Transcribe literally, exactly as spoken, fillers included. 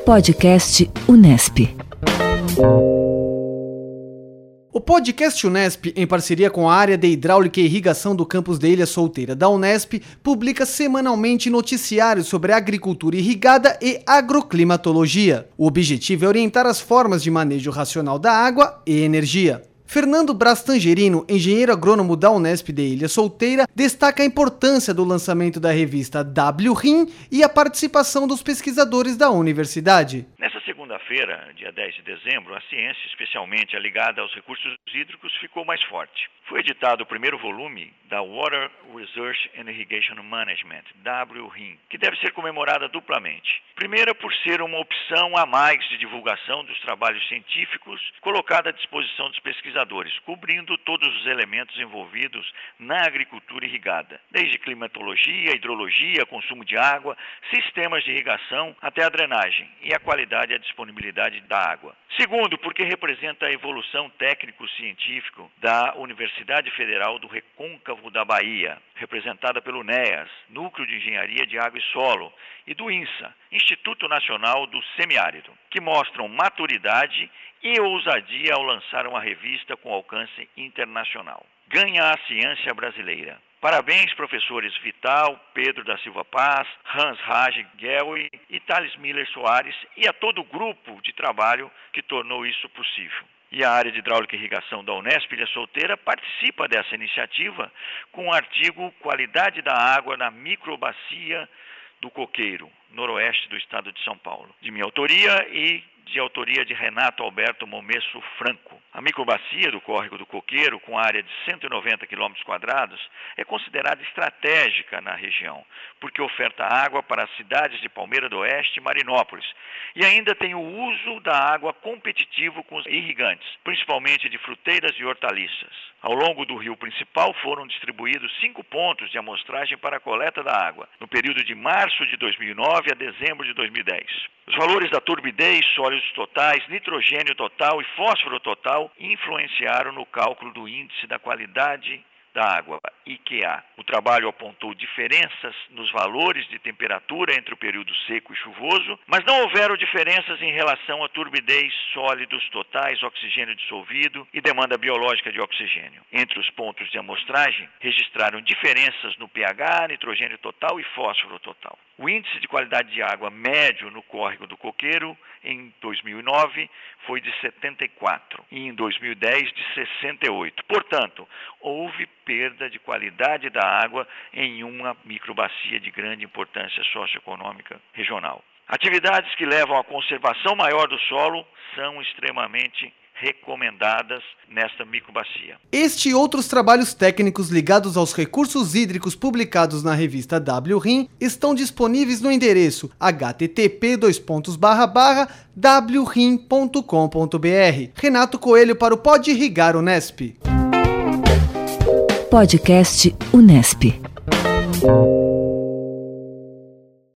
Podcast Unesp. O Podcast Unesp, em parceria com a área de Hidráulica e Irrigação do campus de Ilha Solteira da Unesp, publica semanalmente noticiários sobre agricultura irrigada e agroclimatologia. O objetivo é orientar as formas de manejo racional da água e energia. Fernando Braz Tangerino, engenheiro agrônomo da Unesp de Ilha Solteira, destaca a importância do lançamento da revista W R I M e a participação dos pesquisadores da universidade. Nessa segunda-feira, dia dez de dezembro, a ciência, especialmente a ligada aos recursos hídricos, ficou mais forte. Foi editado o primeiro volume da Water Research and Irrigation Management, W R I M, que deve ser comemorada duplamente. Primeira, por ser uma opção a mais de divulgação dos trabalhos científicos colocada à disposição dos pesquisadores, cobrindo todos os elementos envolvidos na agricultura irrigada, desde climatologia, hidrologia, consumo de água, sistemas de irrigação até a drenagem e a qualidade e a disponibilidade da água. Segundo, porque representa a evolução técnico-científica da Universidade Federal do Recôncavo da Bahia, representada pelo NEAS, Núcleo de Engenharia de Água e Solo, e do INSA, Instituto Nacional do Semiárido, que mostram maturidade e ousadia ao lançar uma revista com alcance internacional. Ganha a ciência brasileira. Parabéns, professores Vital, Pedro da Silva Paz, Hans Raj Gelwi e Thales Miller Soares e a todo o grupo de trabalho que tornou isso possível. E a área de Hidráulica e Irrigação da Unesp Ilha Solteira participa dessa iniciativa com o artigo Qualidade da Água na Microbacia do Coqueiro, noroeste do estado de São Paulo, de minha autoria e de autoria de Renato Alberto Momesso Franco. A microbacia do córrego do Coqueiro, com área de cento e noventa quilômetros quadrados, é considerada estratégica na região, porque oferta água para as cidades de Palmeira do Oeste e Marinópolis, e ainda tem o uso da água competitivo com os irrigantes, principalmente de fruteiras e hortaliças. Ao longo do rio principal foram distribuídos cinco pontos de amostragem para a coleta da água, no período de março de dois mil e nove a dezembro de dois mil e dez. Os valores da turbidez, sólidos totais, nitrogênio total e fósforo total influenciaram no cálculo do índice da qualidade da água, I Q A. O trabalho apontou diferenças nos valores de temperatura entre o período seco e chuvoso, mas não houveram diferenças em relação à turbidez, sólidos totais, oxigênio dissolvido e demanda biológica de oxigênio. Entre os pontos de amostragem, registraram diferenças no pH, nitrogênio total e fósforo total. O índice de qualidade de água médio no córrego do Coqueiro, em dois mil e nove, foi de setenta e quatro e em dois mil e dez de sessenta e oito. Portanto, houve perda de qualidade da água em uma microbacia de grande importância socioeconômica regional. Atividades que levam à conservação maior do solo são extremamente recomendadas nesta microbacia. Este e outros trabalhos técnicos ligados aos recursos hídricos publicados na revista W R I M estão disponíveis no endereço h t t p dois pontos barra barra w r i m ponto com ponto b r. Renato Coelho para o Pode Irrigar Unesp. Podcast Unesp.